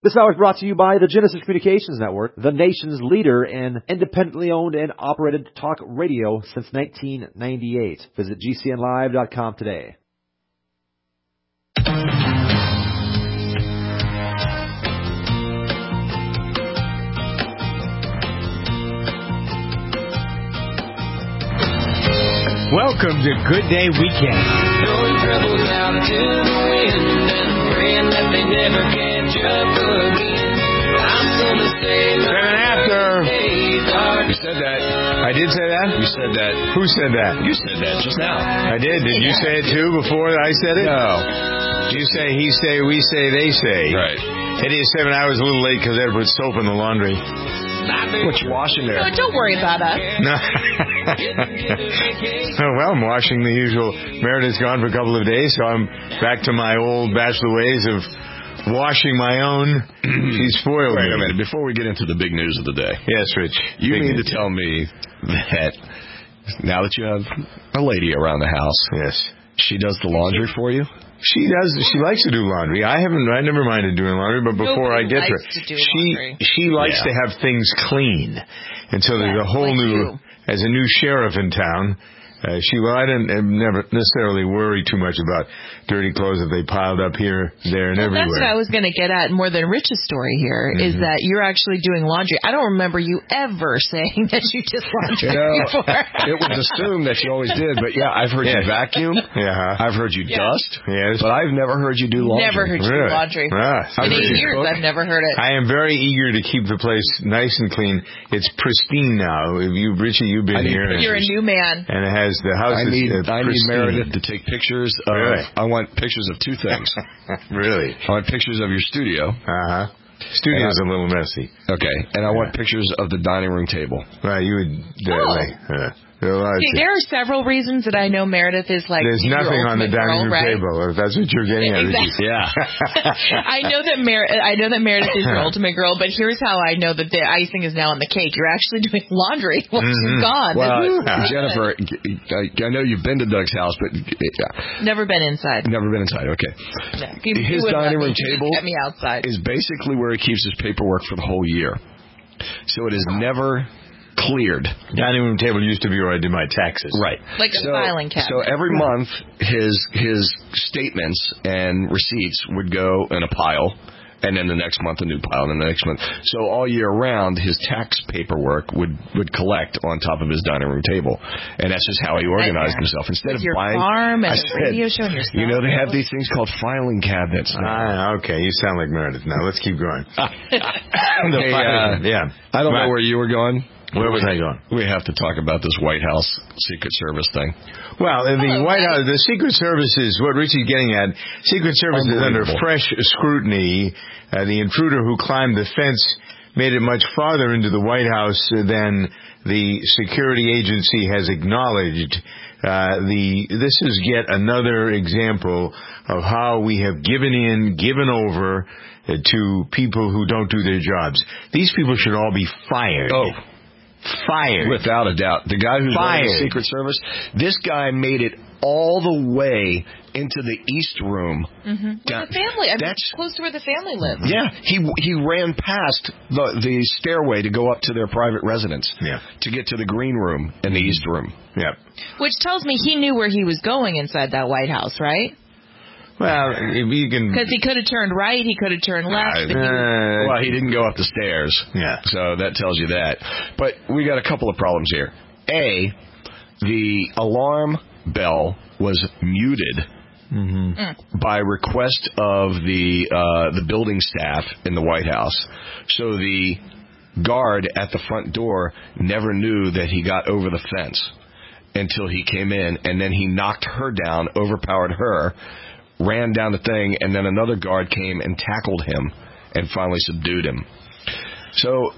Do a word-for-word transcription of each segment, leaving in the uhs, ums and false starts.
This hour is brought to you by the Genesis Communications Network, the nation's leader in independently owned and operated talk radio since nineteen ninety-eight. Visit G C N live dot com today. Welcome to Good Day Weekend. Throwing troubles out to the wind and praying that they never catch up again. I'm gonna say Seven after. You said that. I did say that? You said that. Who said that? You said that just now. I did. Did you say it too before I said it? No. You say, he say, we say, they say. Right. It is seven hours a little late because Ed put soap in the laundry. What you washing there? Oh, don't worry about us. No. Oh, well, I'm washing the usual. Meredith's gone for a couple of days, so I'm back to my old bachelor ways of washing my own. She's spoiled Wait me. a minute. Before we get into the big news of the day. Yes, Rich. You Big mean news. to tell me that now that you have a lady around the house, Yes. she does the laundry for you? She does. She likes to do laundry. I haven't. I never minded doing laundry, but before Nobody I get to likes her, to do she laundry. she likes Yeah. to have things clean, and so there's Yeah, a whole like new. you. As a new sheriff in town, uh, she. Well, I didn't uh, never necessarily worry too much about dirty clothes if they piled up here, there, and Well, everywhere. that's what I was going to get at more than Rich's story here, is Mm-hmm. that you're actually doing laundry. I don't remember you ever saying that you did laundry You know, before. it was assumed that you always did, but yeah, I've heard Yes. you vacuum. Yeah. I've heard you Yeah. dust. Yes. But I've never heard you do laundry. Never heard you Really? do laundry. Ah, In I've eight heard you years, cook. I've never heard it. I am very eager to keep the place nice and clean. It's pristine now. If you, Richie, you've been I need here. and- You're a new man. And it has the house I is need, uh, I need pristine. Meredith to take pictures of, Really? I want pictures of two things. Really? I want pictures of your studio. Uh-huh. Studio's a little messy. Okay. And I want pictures of the dining room table. Well, you would... Uh, Oh. like, uh, well, I'd See, say- there are several reasons that I know Meredith is like There's your nothing on the ultimate dining girl, room right? table, if that's what you're getting at. Exactly. Yeah. I know that Mer- I know that Meredith is your ultimate girl, but here's how I know that the icing is now on the cake. You're actually doing laundry while Mm-hmm. she's gone. Well, This is Jennifer, I, I know you've been to Doug's house, but yeah, never been inside. never been inside. Okay. No. He- he His wouldn't dining let room me. He'd table get me outside. is basically where he keeps his paperwork for the whole year. So it is never cleared. Dining room table used to be where I did my taxes. Right. Like a so, filing cabinet. So every month, his his statements and receipts would go in a pile, and then the next month a new pile, and then the next month. So all year round, his tax paperwork would, would collect on top of his dining room table, and that's just how he organized Nightmare. himself. Instead With of your buying, farm and I the said, radio show and your you know, they have stuff. these things called filing cabinets. now. Ah, okay. You sound like Meredith now. Let's keep going. The Hey, filing, uh, yeah. I don't Right. know where you were going. Where was I going? We have to talk about this White House Secret Service thing. Well, the Hello, White Mike. House, the Secret Service is what Richie's getting at. Secret Service is under Unbelievable. fresh scrutiny. Uh, the intruder who climbed the fence made it much farther into the White House than the security agency has acknowledged. Uh, the this is yet another example of how we have given in, given over uh, to people who don't do their jobs. These people should all be fired. Oh. Fired. Without a doubt. The guy who's running the Fired. Secret Service, this guy made it all the way into the East Room. Mm-hmm. Down- The family. I'm that's- close to where the family lives. Yeah, he he ran past the the stairway to go up to their private residence. Yeah. To get to the green room and the East Room. Yep. Which tells me he knew where he was going inside that White House, right? Well, if you can... Because he could have turned right, he could have turned left. but he was- Uh, Well, he didn't go up the stairs. Yeah. So that tells you that. But we got a couple of problems here. A, the alarm bell was muted Mm-hmm. by request of the uh, the building staff in the White House. So the guard at the front door never knew that he got over the fence until he came in, and then he knocked her down, overpowered her, ran down the thing, and then another guard came and tackled him and finally subdued him. So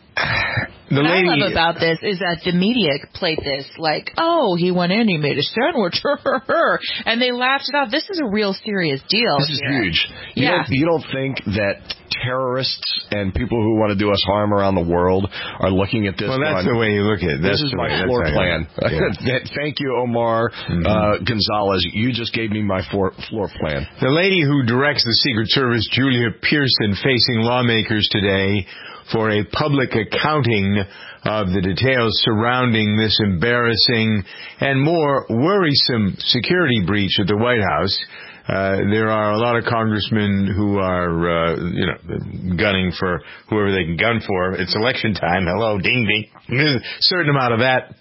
the what lady, I love about this is that the media played this like, oh, he went in, he made a sandwich, and they laughed it off. This is a real serious deal. this is here. huge. You Yeah. don't, you don't think that terrorists and people who want to do us harm around the world are looking at this. Well, that's going, the way you look at it. That's this is the my way, floor that's plan. Yeah. Thank you, Omar mm-hmm. uh, Gonzalez. You just gave me my floor, floor plan. The lady who directs the Secret Service, Julia Pearson, facing lawmakers today for a public accounting of the details surrounding this embarrassing and more worrisome security breach at the White House. Uh, there are a lot of congressmen who are, uh, you know, gunning for whoever they can gun for. It's election time. Hello, ding, ding. There's a certain amount of that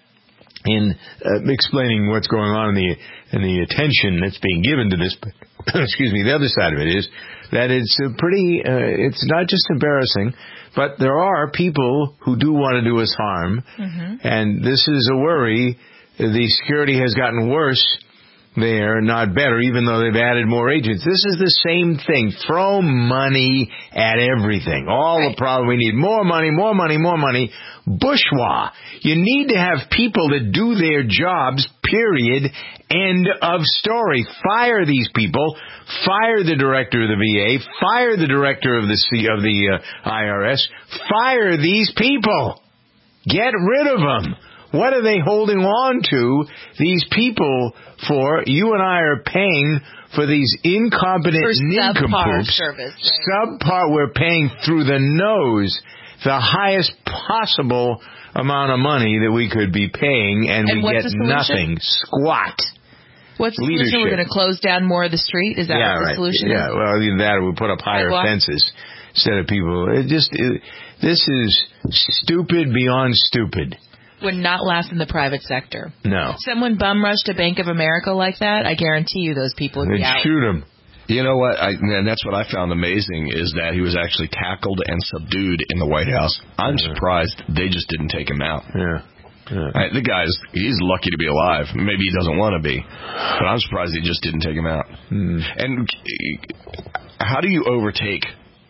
in uh, explaining what's going on in the in the attention that's being given to this. Excuse me. The other side of it is that it's a pretty. Uh, it's not just embarrassing, but there are people who do want to do us harm, mm-hmm. and this is a worry. The security has gotten worse there, not better, even though they've added more agents. This is the same thing. Throw money at everything. All right. The problem, we need more money, more money, more money. Bourgeois. You need to have people that do their jobs, period. End of story. Fire these people. Fire the director of the V A. Fire the director of the C, of the uh, I R S. Fire these people. Get rid of them. What are they holding on to, these people, for? You and I are paying for these incompetent for nincompoops. Subpar service. Right? Subpar, we're paying through the nose the highest possible amount of money that we could be paying, and, and we get nothing. Squat. What's the solution? We're going to close down more of the street? Is that yeah, what the right. solution yeah, is? Yeah, well, either that or we put up higher Sidewalk. fences instead of people. It just, it, this is stupid beyond stupid. Would not last in the private sector. No. Someone bum rushed a Bank of America like that, I guarantee you those people would They'd be out. shoot them. You know what? I, and that's what I found amazing is that he was actually tackled and subdued in the White House. I'm yeah. surprised they just didn't take him out. Yeah. yeah. I, the guy's, he's lucky to be alive. Maybe he doesn't want to be. But I'm surprised they just didn't take him out. Mm. And how do you overtake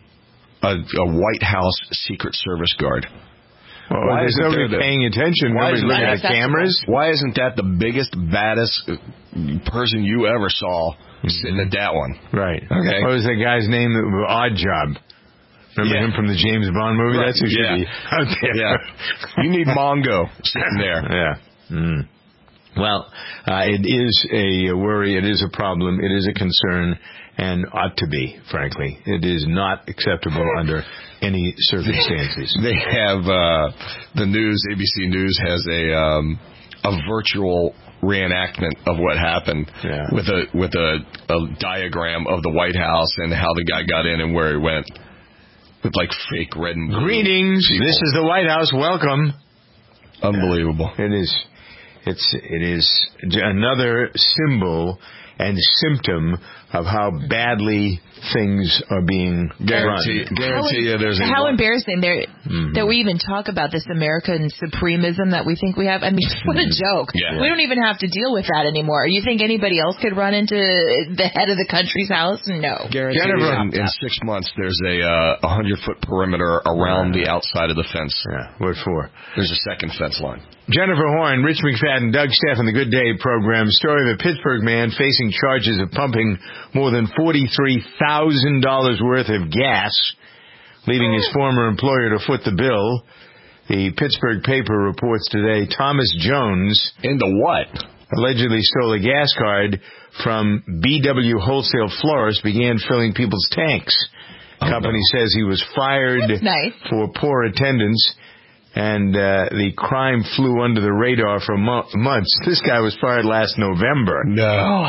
a, a White House Secret Service guard? Well, why isn't nobody paying attention? Nobody's looking at the cameras. Why isn't that the biggest, baddest person you ever saw mm-hmm. sitting at that one? Right. Okay. What was that guy's name? Odd Job. Remember yeah. him from the James Bond movie? Right. That's who should yeah. be out there. Yeah. You need Mongo sitting there. Yeah. Mm. Well, uh, it is a worry. It is a problem. It is a concern, and ought to be, frankly. It is not acceptable under any circumstances. They have uh, the news. A B C News has a um, a virtual reenactment of what happened yeah. with a with a, a diagram of the White House and how the guy got in and where he went with like fake red and blue. Greetings. People. This is the White House. Welcome. Unbelievable. Uh, it is. It's it is another symbol and symptom of how badly things are being guarantee, run. Guarantee you there's a How one. embarrassing there mm-hmm. that we even talk about this American supremism that we think we have. I mean, what a joke. Yeah. We don't even have to deal with that anymore. You think anybody else could run into the head of the country's house? No. Guarantee you in, in six months there's a uh, hundred-foot perimeter around the outside of the fence. Yeah. What for? There's a second fence line. Jennifer Horn, Rich McFadden, Doug Steffen, The Good Day program. Story of a Pittsburgh man facing charges of pumping more than forty-three thousand dollars worth of gas, leaving his former employer to foot the bill. The Pittsburgh paper reports today Thomas Jones, into what? allegedly stole a gas card from B W Wholesale Florist, began filling people's tanks. The oh, company no. says he was fired nice. for poor attendance. And uh, the crime flew under the radar for mo- months. This guy was fired last November. No.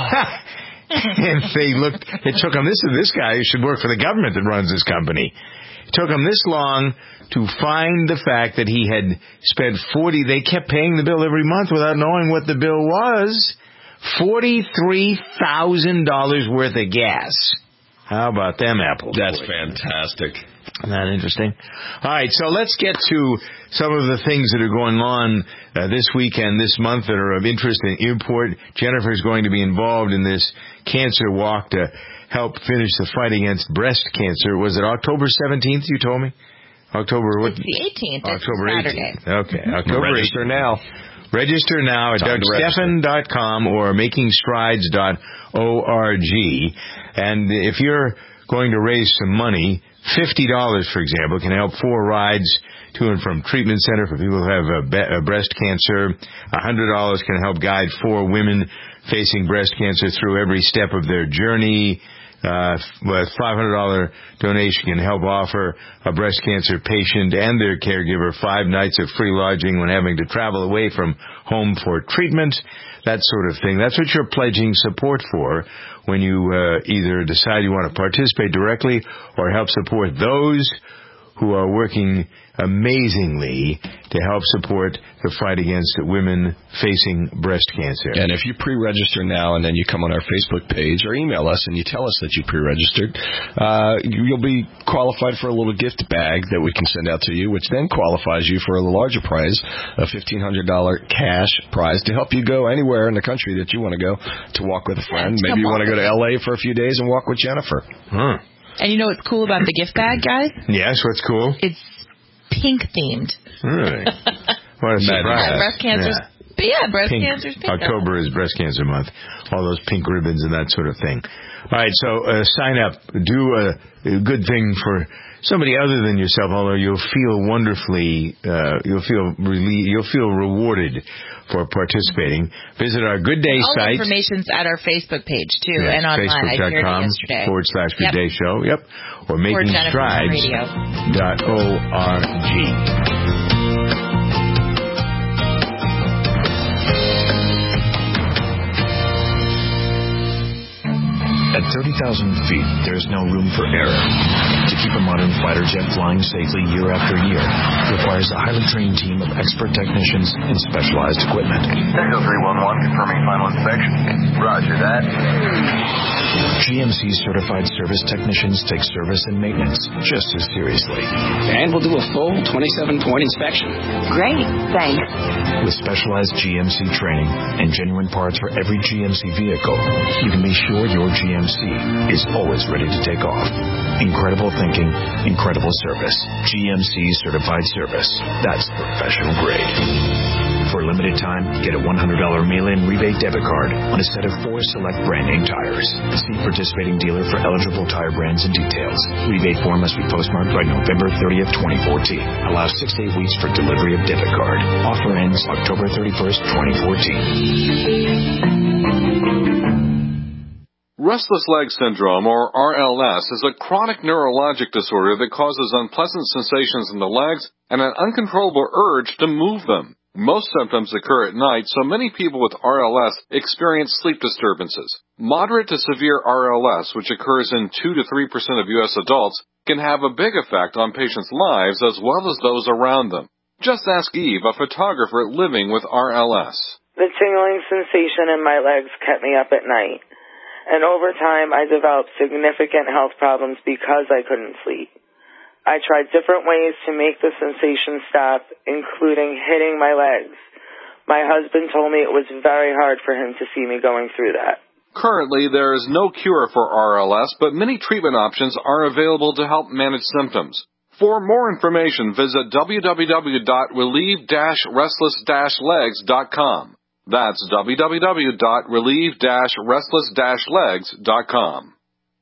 And they looked, it took him, this this guy should work for the government that runs this company. It took him this long to find the fact that he had spent forty, they kept paying the bill every month without knowing what the bill was. forty-three thousand dollars worth of gas. How about them apples? That's fantastic. Isn't that interesting? All right, so let's get to some of the things that are going on uh, this weekend, this month, that are of interest and import. Jennifer's going to be involved in this cancer walk to help finish the fight against breast cancer. Was it October seventeenth, you told me? October what? It's the eighteenth. October eighteenth. Okay, mm-hmm. October Register eighteenth. now. Register now at doug steffen dot com or making strides dot org. And if you're going to raise some money, fifty dollars, for example, can help four rides to and from treatment center for people who have a be- a breast cancer. one hundred dollars can help guide four women facing breast cancer through every step of their journey. Uh, with five hundred dollars donation can help offer a breast cancer patient and their caregiver five nights of free lodging when having to travel away from home for treatment. That sort of thing. That's what you're pledging support for when you uh, either decide you want to participate directly or help support those who are working amazingly to help support the fight against women facing breast cancer. And if you pre-register now and then you come on our Facebook page or email us and you tell us that you pre-registered, uh, you'll be qualified for a little gift bag that we can send out to you, which then qualifies you for a larger prize, a fifteen hundred dollars cash prize to help you go anywhere in the country that you want to go to walk with a friend. Yeah, Maybe you want to go to L A for a few days and walk with Jennifer. Huh. And you know what's cool about the gift bag, guys? Yes, what's cool? It's pink themed. Really? What a surprise. Yeah, breast cancer's, Yeah. but yeah, breast Pink. cancer's pink. October is breast cancer month. All those pink ribbons and that sort of thing. All right, so uh, sign up. Do a, a good thing for somebody other than yourself, although you'll feel wonderfully, uh, you'll feel really, you'll feel rewarded for participating. Visit our Good Day All site. the information's at our Facebook page, too, Yeah, and online. I shared it Facebook.com yesterday. forward slash Good Yep. Day Show. Yep. Or making strides dot org. At thirty thousand feet, there is no room for error. To keep a modern fighter jet flying safely year after year requires a highly trained team of expert technicians and specialized equipment. Echo three one one, confirming final inspection. Roger that. G M C certified service technicians take service and maintenance just as seriously. And we'll do a full twenty-seven point inspection. Great, thanks. With specialized G M C training and genuine parts for every G M C vehicle, you can be sure your G M C is always ready to take off. Incredible thinking, incredible service. G M C certified service. That's professional grade. For a limited time, get a one hundred dollars mail-in rebate debit card on a set of four select brand name tires. See participating dealer for eligible tire brands and details. Rebate form must be postmarked by November thirtieth, twenty fourteen. Allows six to eight weeks for delivery of debit card. Offer ends October thirty-first, twenty fourteen. Restless leg syndrome, or R L S, is a chronic neurologic disorder that causes unpleasant sensations in the legs and an uncontrollable urge to move them. Most symptoms occur at night, so many people with R L S experience sleep disturbances. Moderate to severe R L S, which occurs in two to three percent of U S adults, can have a big effect on patients' lives as well as those around them. Just ask Eve, a photographer living with R L S. The tingling sensation in my legs kept me up at night. And over time, I developed significant health problems because I couldn't sleep. I tried different ways to make the sensation stop, including hitting my legs. My husband told me it was very hard for him to see me going through that. Currently, there is no cure for R L S, but many treatment options are available to help manage symptoms. For more information, visit w w w dot relieve dash restless dash legs dot com. That's w w w dot relieve dash restless dash legs dot com.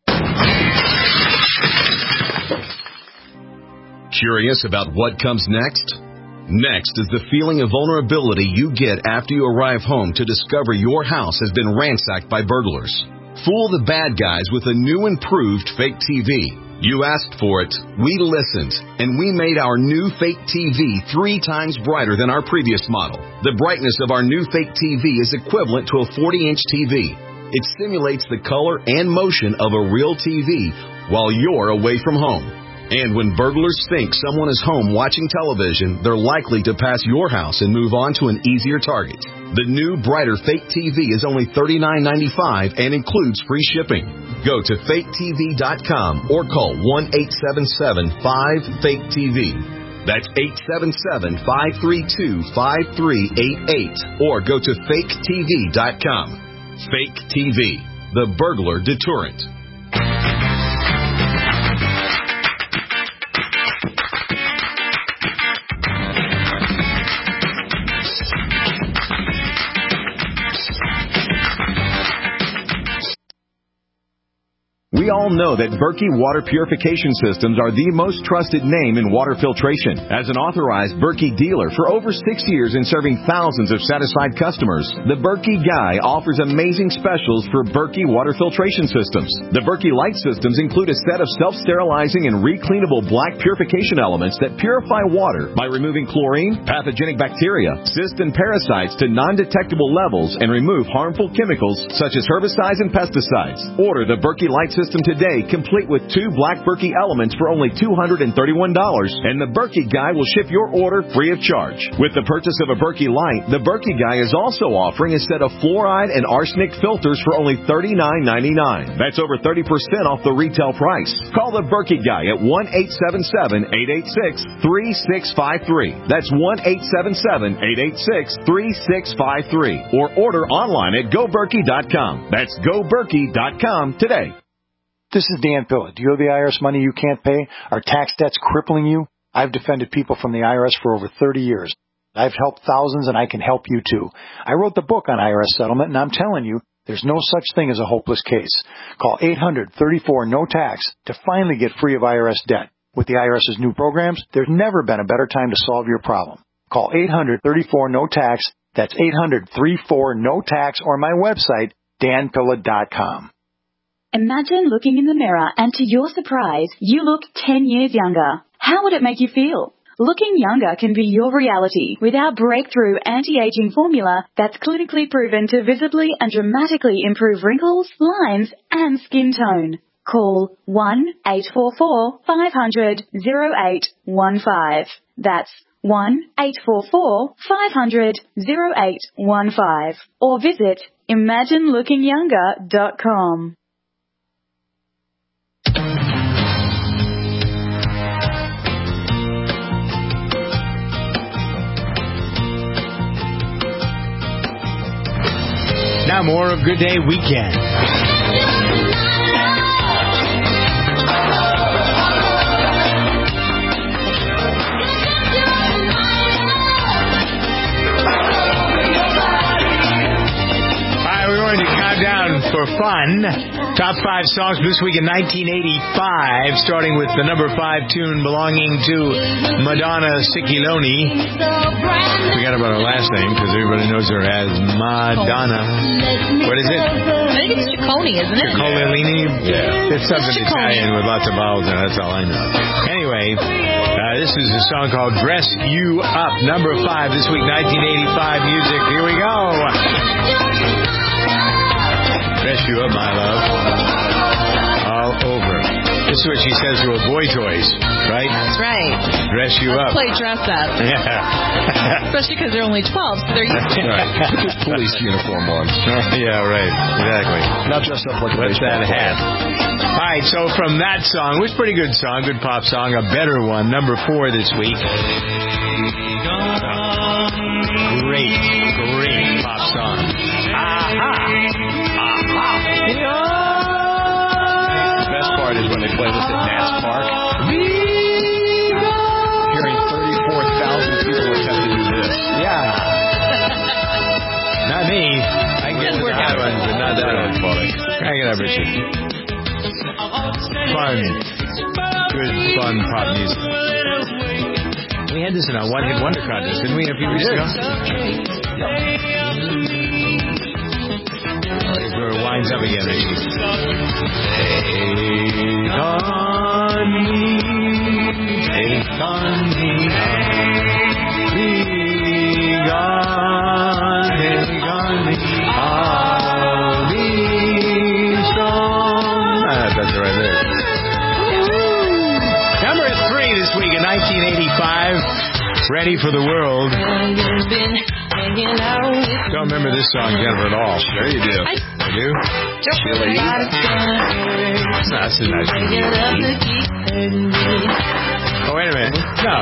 Curious about what comes next? Next is the feeling of vulnerability you get after you arrive home to discover your house has been ransacked by burglars. Fool the bad guys with a new improved fake T V. You asked for it, we listened, and we made our new fake T V three times brighter than our previous model. The brightness of our new fake T V is equivalent to a forty inch T V. It simulates the color and motion of a real T V while you're away from home. And when burglars think someone is home watching television, they're likely to pass your house and move on to an easier target. The new, brighter fake T V is only thirty-nine ninety-five and includes free shipping. Go to fake T V dot com or call one eight seven seven five fake T V. That's eight seven seven five three two five three eight eight or go to fake T V dot com. Fake T V, the burglar deterrent. We We all know that Berkey Water Purification Systems are the most trusted name in water filtration. As an authorized Berkey dealer for over six years and serving thousands of satisfied customers, the Berkey Guy offers amazing specials for Berkey Water Filtration Systems. The Berkey Light Systems include a set of self-sterilizing and recleanable black purification elements that purify water by removing chlorine, pathogenic bacteria, cysts, and parasites to non-detectable levels and remove harmful chemicals such as herbicides and pesticides. Order the Berkey Light System today, complete with two black Berkey elements for only two hundred thirty-one dollars, and the Berkey Guy will ship your order free of charge. With the purchase of a Berkey Light, the Berkey Guy is also offering a set of fluoride and arsenic filters for only thirty-nine ninety-nine. That's over thirty percent off the retail price. Call the Berkey Guy at one eight seven seven, eight eight six, three six five three. That's one eight seven seven, eight eight six, three six five three. Or order online at go berkey dot com. That's go berkey dot com today. This is Dan Pilla. Do you have the I R S money you can't pay? Are tax debts crippling you? I've defended people from the I R S for over thirty years. I've helped thousands, and I can help you too. I wrote the book on I R S settlement, and I'm telling you, there's no such thing as a hopeless case. Call eight hundred, thirty-four, no tax to finally get free of I R S debt. With the IRS's new programs, there's never been a better time to solve your problem. Call eight hundred, thirty-four, no tax. That's eight hundred, thirty-four, no tax, or my website, dan pilla dot com. Imagine looking in the mirror and to your surprise, you look ten years younger. How would it make you feel? Looking younger can be your reality with our breakthrough anti-aging formula that's clinically proven to visibly and dramatically improve wrinkles, lines, and skin tone. Call one eight four four, five hundred, oh eight one five. That's one eight four four, five hundred, oh eight one five. Or visit imagine looking younger dot com. Now more of Good Day Weekend. For fun, top five songs this week in nineteen eighty-five, starting with the number five tune belonging to Madonna Ciccolini. Forgot about her last name because everybody knows her as Madonna. What is it? I think it's Ciccone, isn't it? Ciccolini? Yeah. It's something It's Italian with lots of vowels in it. That's all I know. Anyway, uh, this is a song called Dress You Up. Number five this week, nineteen eighty-five music. Here we go. Dress you up, my love. All over. This is what she says to her boy toys, right? That's right. Dress you Let's up. play dress up. Yeah. Especially because they're only twelve, so they're used to it. Right. Put this police uniform on. Yeah, right. Exactly. Not dressed up like a What's baseball that player. hat? All right, so from that song, which is a pretty good song, good pop song, a better one, number four this week. Great, great pop song. Aha! The best part is when they play this at Nats Park. Hearing thirty-four thousand people attempt to do this. Yeah. Not me. I can get the high ones, but not that one. Crank it up, Richie. Fun. Good, fun pop music. We had this in our One Hit Wonder contest, didn't we, a few weeks ago? Yep. Where it winds up again, Richie. Take on me, take on me, be gone, take on me, I'll be strong. Ah, that's right there. Number three this week in nineteen eighty-five, Ready for the World. Don't remember this song, Jennifer, at all. Sure you do. I You do? Chili. No, that's a nice one. Oh, wait a minute. No.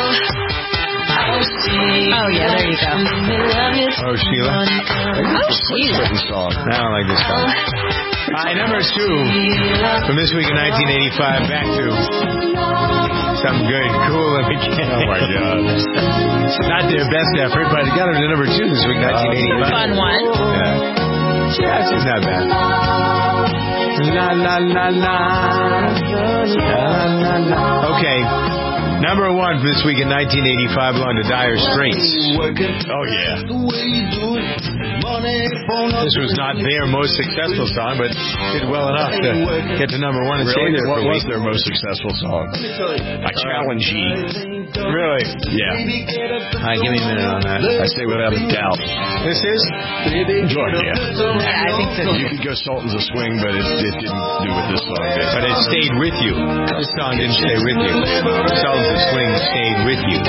Oh, yeah, there you go. Oh, Sheila. Oh, Sheila. Song. I don't like this song. All right, number two from this week in nineteen eighty-five, back to some good, cool in the can. Oh, my God. Not their best effort, but it got them to number two this week, nineteen eighty-five. Fun one. Yeah. That's just not bad. La la la la. La la la. Okay. Number one this week in nineteen eighty-five, belonged to Dire Straits. Oh, yeah. This was not their most successful song, but did well enough to get to number one and stay Really? there for What a was week. their most successful song? I challenge ye. Really? Yeah. All right, give me a minute on that. I say without a doubt. This is? George, yeah. I think so. You could go Sultans of Swing, but it, it didn't do what this song did. But it stayed with you. This song didn't stay with you. Sultans of Swing stayed with you.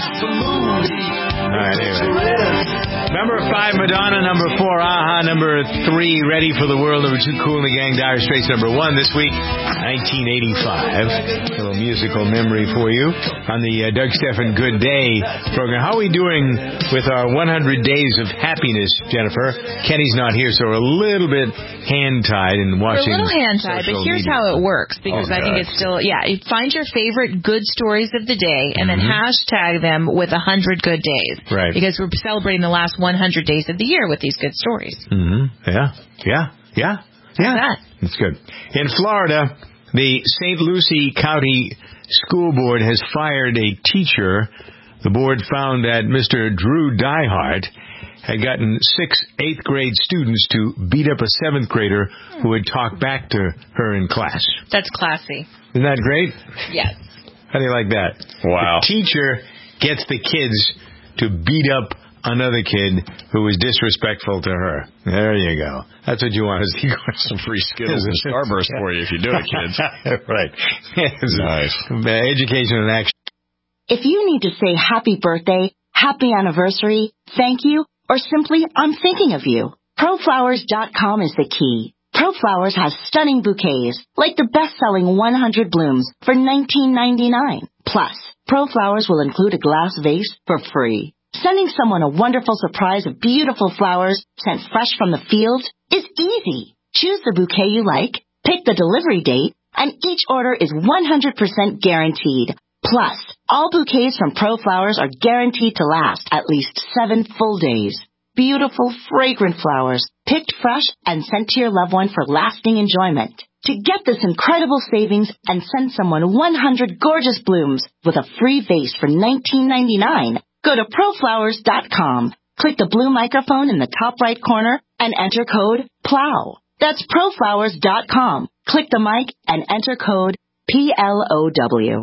All right, anyway. Number five, Madonna. Number four, Aha. Number three, Ready for the World. Number two, Kool and the Gang, Dire Straits. Number one this week, nineteen eighty-five. A little musical memory for you on the uh, Doug Stephan Good Day program. How are we doing with our one hundred days of happiness, Jennifer? Kenny's not here, so we're a little bit hand-tied in watching. We're a little hand-tied, but here's media. how it works, because Oh, I think God. it's still, yeah, you find your favorite good stories of the day and then Mhm. hashtag them with one hundred good days. Right. Because we're celebrating the last one hundred days of the year with these good stories. Mm-hmm. Yeah, yeah, yeah, yeah. That. That's good. In Florida, the Saint Lucie County School Board has fired a teacher. The board found that Mister Drew Diehart had gotten six eighth grade students to beat up a seventh grader who had talked back to her in class. That's classy. Isn't that great? Yes. How do you like that? Wow. The teacher gets the kids to beat up another kid who was disrespectful to her. There you go. That's what you want to see. Some free Skittles and Starburst for you if you do it, kids. Right. Nice. Education and action. If you need to say happy birthday, happy anniversary, thank you, or simply I'm thinking of you, pro flowers dot com is the key. ProFlowers has stunning bouquets, like the best-selling one hundred blooms for nineteen ninety-nine. Plus, ProFlowers will include a glass vase for free. Sending someone a wonderful surprise of beautiful flowers sent fresh from the field is easy. Choose the bouquet you like, pick the delivery date, and each order is one hundred percent guaranteed. Plus, all bouquets from ProFlowers are guaranteed to last at least seven full days. Beautiful, fragrant flowers, picked fresh and sent to your loved one for lasting enjoyment. To get this incredible savings and send someone one hundred gorgeous blooms with a free vase for nineteen ninety-nine, go to pro flowers dot com. Click the blue microphone in the top right corner and enter code PLOW. That's pro flowers dot com. Click the mic and enter code P L O W.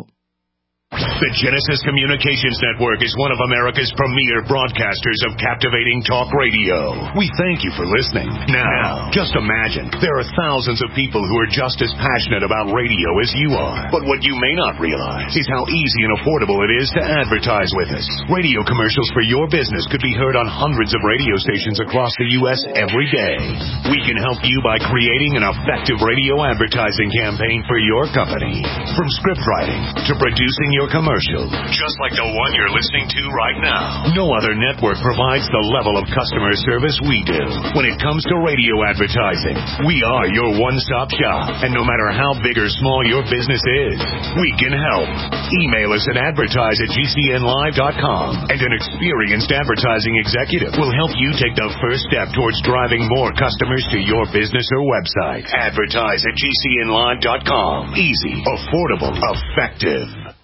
The Genesis Communications Network is one of America's premier broadcasters of captivating talk radio. We thank you for listening. Now, just imagine, there are thousands of people who are just as passionate about radio as you are. But what you may not realize is how easy and affordable it is to advertise with us. Radio commercials for your business could be heard on hundreds of radio stations across the U S every day. We can help you by creating an effective radio advertising campaign for your company. From script writing to producing your commercial, just like the one you're listening to right now. No other network provides the level of customer service we do. When it comes to radio advertising, we are your one-stop shop. And no matter how big or small your business is, we can help. Email us at advertise at G C N live dot com, and an experienced advertising executive will help you take the first step towards driving more customers to your business or website. Advertise at G C N live dot com. Easy, affordable, effective.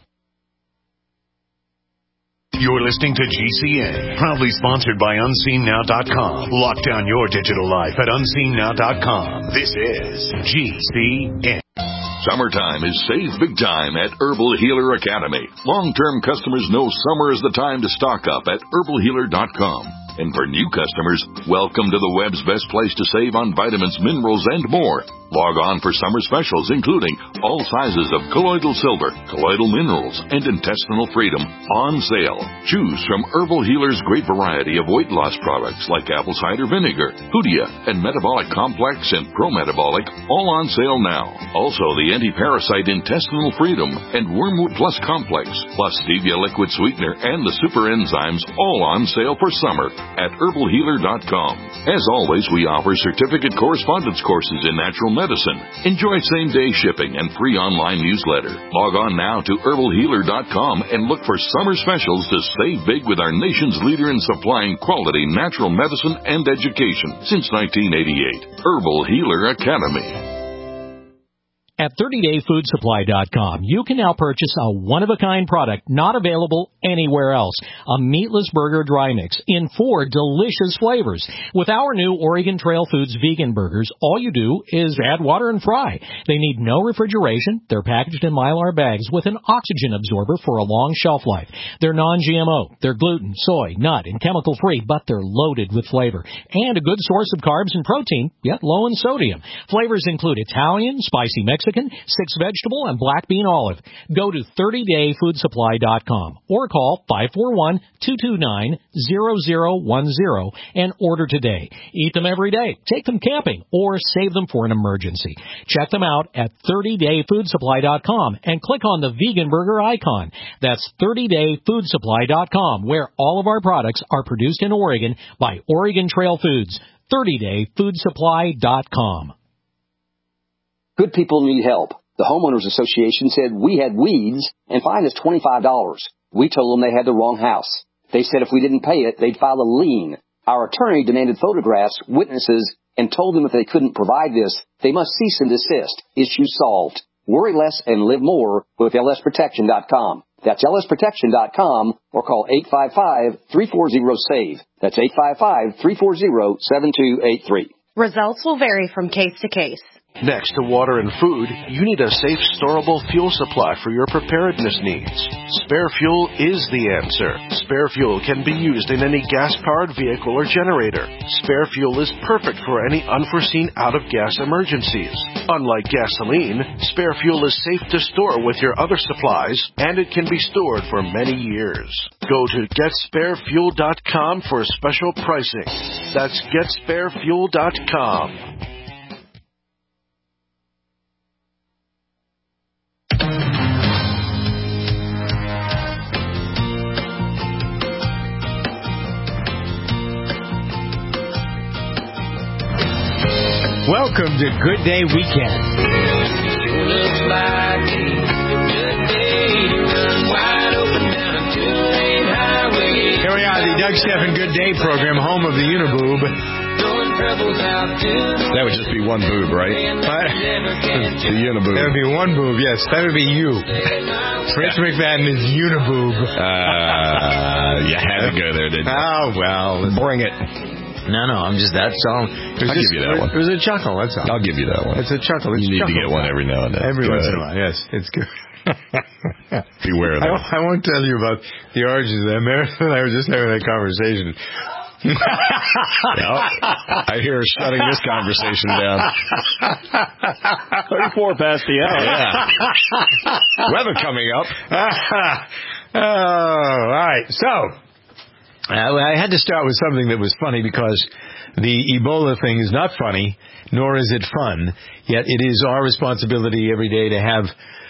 You're listening to G C N, proudly sponsored by unseen now dot com. Lock down your digital life at unseen now dot com. This is G C N. Summertime is save big time at Herbal Healer Academy. Long-term customers know summer is the time to stock up at herbal healer dot com. And for new customers, welcome to the web's best place to save on vitamins, minerals, and more. Log on for summer specials, including all sizes of colloidal silver, colloidal minerals, and intestinal freedom on sale. Choose from Herbal Healer's great variety of weight loss products like apple cider vinegar, Hoodia, and Metabolic Complex and Pro-Metabolic, all on sale now. Also, the anti-parasite intestinal freedom and Wormwood Plus Complex, plus stevia liquid sweetener and the super enzymes, all on sale for summer. at herbal healer dot com. As always, we offer certificate correspondence courses in natural medicine. Enjoy same-day shipping and free online newsletter. Log on now to herbal healer dot com and look for summer specials to save big with our nation's leader in supplying quality natural medicine and education since nineteen eighty-eight. Herbal Healer Academy. At thirty day food supply dot com, you can now purchase a one-of-a-kind product not available anywhere else. A meatless burger dry mix in four delicious flavors. With our new Oregon Trail Foods vegan burgers, all you do is add water and fry. They need no refrigeration. They're packaged in Mylar bags with an oxygen absorber for a long shelf life. They're non-G M O. They're gluten, soy, nut, and chemical-free, but they're loaded with flavor. And a good source of carbs and protein, yet low in sodium. Flavors include Italian, spicy Mexican, six vegetable, and black bean olive. Go to thirty day food supply dot com or call five four one, two two nine, zero zero one zero and order today. Eat them every day, take them camping, or save them for an emergency. Check them out at thirty day food supply dot com and click on the vegan burger icon. That's thirty day food supply dot com, where all of our products are produced in Oregon by Oregon Trail Foods. thirty day food supply dot com. Good people need help. The Homeowners Association said we had weeds and fined us twenty-five dollars. We told them they had the wrong house. They said if we didn't pay it, they'd file a lien. Our attorney demanded photographs, witnesses, and told them if they couldn't provide this, they must cease and desist. Issue solved. Worry less and live more with L S protection dot com. That's L S protection dot com or call eight five five, three four zero, S A V E. That's eight five five, three four zero, seven two eight three. Results will vary from case to case. Next to water and food, you need a safe, storable fuel supply for your preparedness needs. Spare Fuel is the answer. Spare Fuel can be used in any gas-powered vehicle or generator. Spare Fuel is perfect for any unforeseen out-of-gas emergencies. Unlike gasoline, Spare Fuel is safe to store with your other supplies, and it can be stored for many years. Go to get spare fuel dot com for special pricing. That's get spare fuel dot com. Welcome to Good Day Weekend. Here we are, the Doug Stephan Good Day program, home of the Uniboob. That would just be one boob, right? The Uniboob. That would be one boob, yes. That would be you. Rich McFadden is Uniboob. Uh, you had to go there, didn't you? Oh, well. Bring it. No, no, I'm just, that's all. I'll just, give you that one. It was a chuckle, that's all. I'll give you that one. It's a chuckle. It's you need chuckle. to get one every now and then. Every Go once ahead. in a while, yes. It's good. Beware of that. I, I won't tell you about the origins of that. Meredith and I were just having that conversation. Yep. I hear her shutting this conversation down. thirty-four past the hour. Yeah. Weather coming up. Oh, all right. So, Uh, I had to start with something that was funny because the Ebola thing is not funny, nor is it fun, yet it is our responsibility every day to have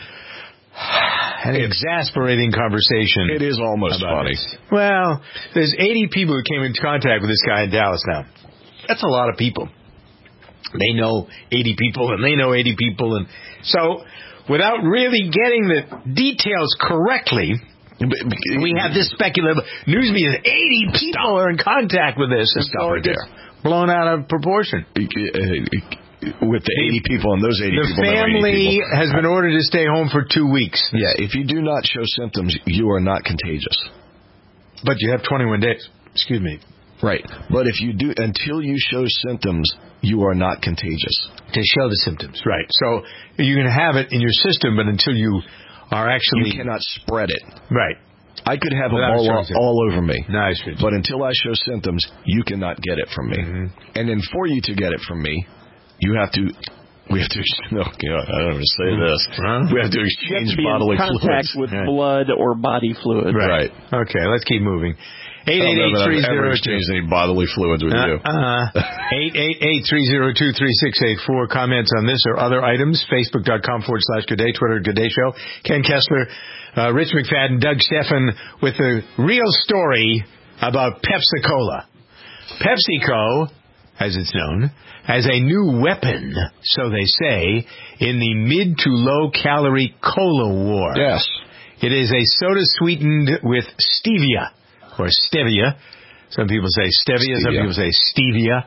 an exasperating conversation. It is almost funny. This. Well, there's eighty people who came into contact with this guy in Dallas now. That's a lot of people. They know eighty people, and they know eighty people, and so without really getting the details correctly, we have this speculative news media. eighty people Stop. are in contact with this. And Stop so right there. Blown out of proportion. With the eighty people and those eighty the people. The family has been ordered to stay home for two weeks. Yeah, if you do not show symptoms, you are not contagious. But you have twenty-one days. Excuse me. Right. But if you do, until you show symptoms, you are not contagious. To show the symptoms. Right. So you can have it in your system, but until you are actually... You cannot spread it. Right. I could have a ball all, all over me. Nice. But until I show symptoms, you cannot get it from me. Mm-hmm. And then for you to get it from me, you have to... We have to... No, God, I don't even say this. Huh? We have to exchange you have to be bodily in contact fluids. with yeah. blood or body fluid. Right. right. Okay, let's keep moving. eight eight eight, three zero two. I've never exchanged any bodily fluids with uh, you. eight eight eight, three zero two, three six eight four. Comments on this or other items. Facebook.com forward slash Good Day. Twitter, Good Day Show. Ken Kessler, uh, Rich McFadden, Doug Stephan with a real story about Pepsi-Cola. PepsiCo, as it's known, has a new weapon, so they say, in the mid to low calorie cola war. Yes. It is a soda sweetened with stevia, or stevia. Some people say stevia, stevia. Some people say stevia.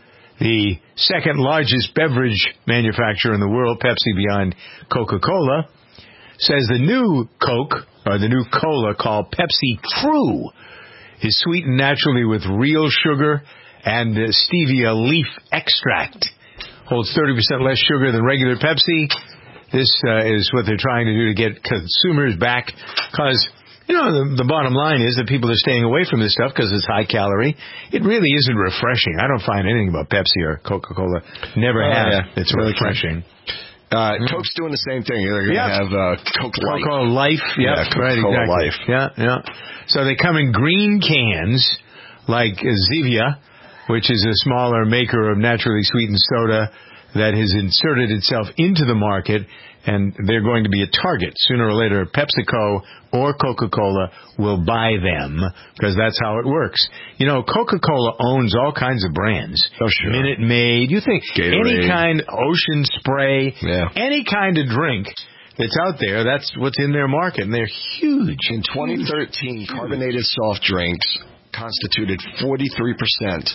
The second largest beverage manufacturer in the world, Pepsi behind Coca-Cola, says the new Coke, or the new cola called Pepsi True, is sweetened naturally with real sugar and uh, stevia leaf extract. Holds thirty percent less sugar than regular Pepsi. This uh, is what they're trying to do to get consumers back, because, you know, the, the bottom line is that people are staying away from this stuff because it's high calorie. It really isn't refreshing. I don't find anything about Pepsi or Coca-Cola. Never oh, have. Yeah. It's really refreshing. Uh, mm-hmm. Coke's doing the same thing. They're going to yep. have uh, Coke Life. Coca-Cola Life. Yep. Yeah, Coca-Cola right, exactly. Life. Yeah, yeah. So they come in green cans, like Zevia, which is a smaller maker of naturally sweetened soda that has inserted itself into the market, and they're going to be a target. Sooner or later, PepsiCo or Coca-Cola will buy them, because that's how it works. You know, Coca-Cola owns all kinds of brands. Oh, sure. Minute Maid. You think Gatorade. Any kind, Ocean Spray, yeah. any kind of drink that's out there, that's what's in their market, and they're huge. In twenty thirteen, huge. Carbonated soft drinks constituted forty-three percent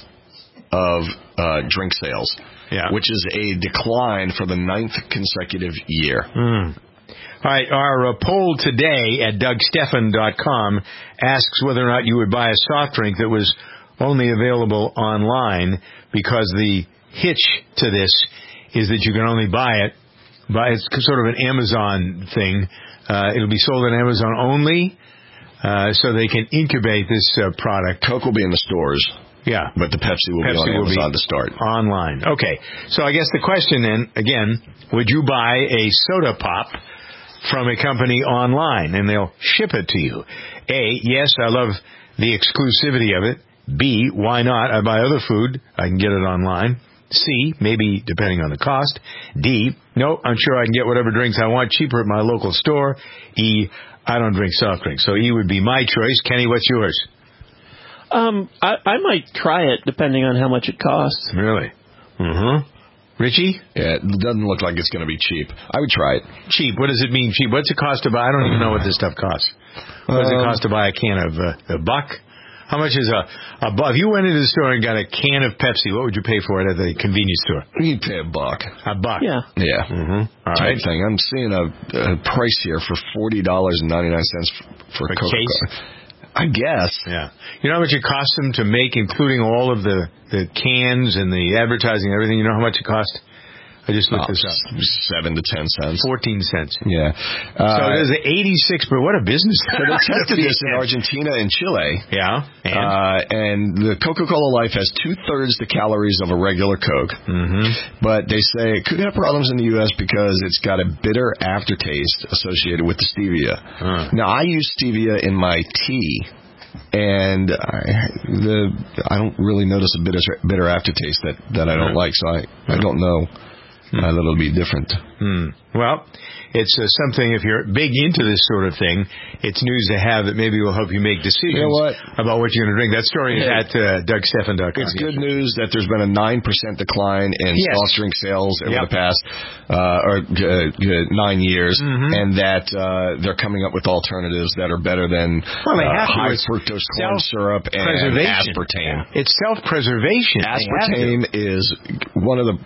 of uh, drink sales, yeah. which is a decline for the ninth consecutive year. Mm. All right, our uh, poll today at Doug Stephan dot com asks whether or not you would buy a soft drink that was only available online, because the hitch to this is that you can only buy it by, it's sort of an Amazon thing. Uh, it'll be sold on Amazon only, uh, so they can incubate this uh, product. Coke will be in the stores. Yeah. But the Pepsi will Pepsi be on Amazon be to start. Online. Okay. So I guess the question then, again, would you buy a soda pop from a company online and they'll ship it to you? A, yes, I love the exclusivity of it. B, why not? I buy other food. I can get it online. C, maybe depending on the cost. D, no, I'm sure I can get whatever drinks I want cheaper at my local store. E, I don't drink soft drinks. So E would be my choice. Kenny, what's yours? Um, I, I might try it depending on how much it costs. Really? Mm-hmm. Richie? Yeah, it doesn't look like it's going to be cheap. I would try it. Cheap? What does it mean, cheap? What's it cost to buy? I don't even know what this stuff costs. What does um, it cost to buy a can of uh, a buck? How much is a, a buck? If you went into the store and got a can of Pepsi, what would you pay for it at the convenience store? You'd pay a buck. A buck? Yeah. Yeah. Mm-hmm. All Type right. thing. I'm seeing a, a price here for forty dollars and ninety-nine cents for, for a Coca-Cola. case? I guess. Yeah. You know how much it costs them to make, including all of the, the cans and the advertising and everything? You know how much it costs? I just looked oh, this up. Seven to ten cents. Fourteen cents. Yeah. Uh, so there's an eighty-six, but what a business. So they tested this in Argentina and Chile. Yeah. And, uh, and the Coca-Cola Life has two-thirds the calories of a regular Coke. Mm-hmm. But they say it could have problems in the U S because it's got a bitter aftertaste associated with the stevia. Huh. Now, I use stevia in my tea. And I, the I don't really notice a bitter, bitter aftertaste that, that I don't like, so I, I don't know hmm. uh, that it'll be different. Hmm. Well, it's uh, something, if you're big into this sort of thing, it's news to have that maybe will help you make decisions you know what? about what you're going to drink. That story is yeah. at uh, Doug Stephan dot com. It's good news that there's been a nine percent decline in yes. soft drink sales over yep. the past uh, or, uh, nine years, mm-hmm. and that uh, they're coming up with alternatives that are better than well, they uh, have high to. fructose corn syrup and aspartame. Yeah. It's self-preservation. Aspartame is one of the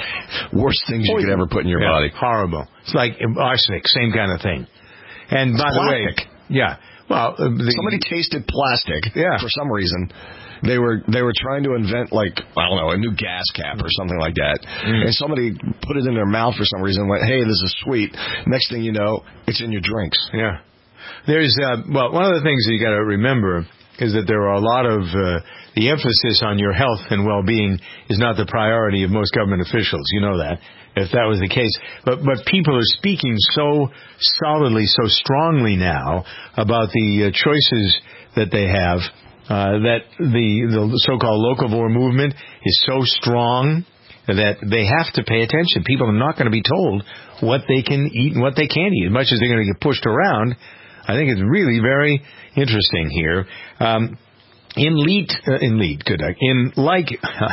worst things Poison. you could ever put in your yeah. body. Horrible. It's like arsenic, same kind of thing. And it's by plastic. the way, yeah. Well, uh, the, somebody tasted plastic yeah. for some reason. They were they were trying to invent, like, I don't know, a new gas cap or something like that. Mm. And somebody put it in their mouth for some reason and went, hey, this is sweet. Next thing you know, it's in your drinks. Yeah. There's, uh, well, one of the things that you got to remember is that there are a lot of, uh, the emphasis on your health and well-being is not the priority of most government officials. You know that, if that was the case. But but people are speaking so solidly, so strongly now about the uh, choices that they have, uh, that the, the so-called locavore movement is so strong that they have to pay attention. People are not going to be told what they can eat and what they can't eat. As much as they're going to get pushed around, I think it's really very interesting here. Um, In lead, uh, in lead, good. In like,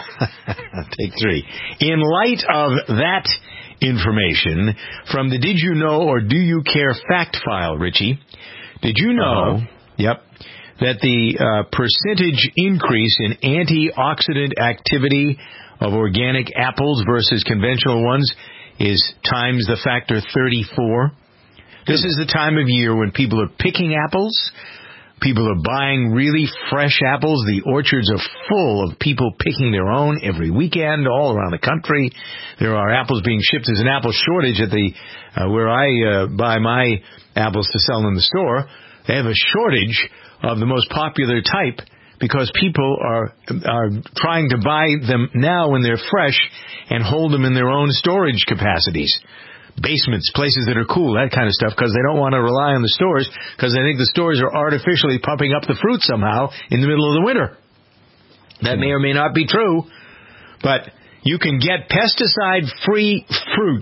take three. In light of that information from the Did You Know or Do You Care fact file, Richie, did you know, uh-huh. yep, that the uh, percentage increase in antioxidant activity of organic apples versus conventional ones is times the factor thirty-four? This is the time of year when people are picking apples. People are buying really fresh apples. The orchards are full of people picking their own every weekend all around the country. There are apples being shipped. There's an apple shortage at the uh, where I uh, buy my apples to sell in the store. They have a shortage of the most popular type because people are are trying to buy them now when they're fresh and hold them in their own storage capacities. Basements, places that are cool, that kind of stuff, because they don't want to rely on the stores, because they think the stores are artificially pumping up the fruit somehow in the middle of the winter. That may or may not be true, but you can get pesticide-free fruit.